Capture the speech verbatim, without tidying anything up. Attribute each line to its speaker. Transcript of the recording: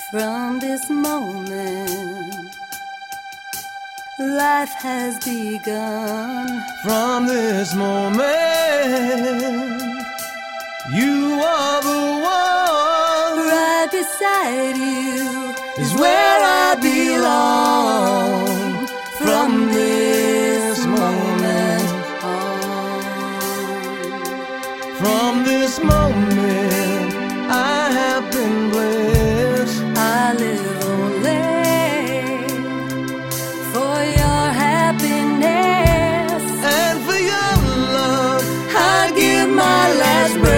Speaker 1: From this moment, life has begun.
Speaker 2: From this moment, you are the one.
Speaker 1: Right beside you is where I belong. From this moment on.
Speaker 2: From this moment, I have been blessed.
Speaker 1: I live only for your happiness
Speaker 2: and for your love.
Speaker 1: I give my last breath.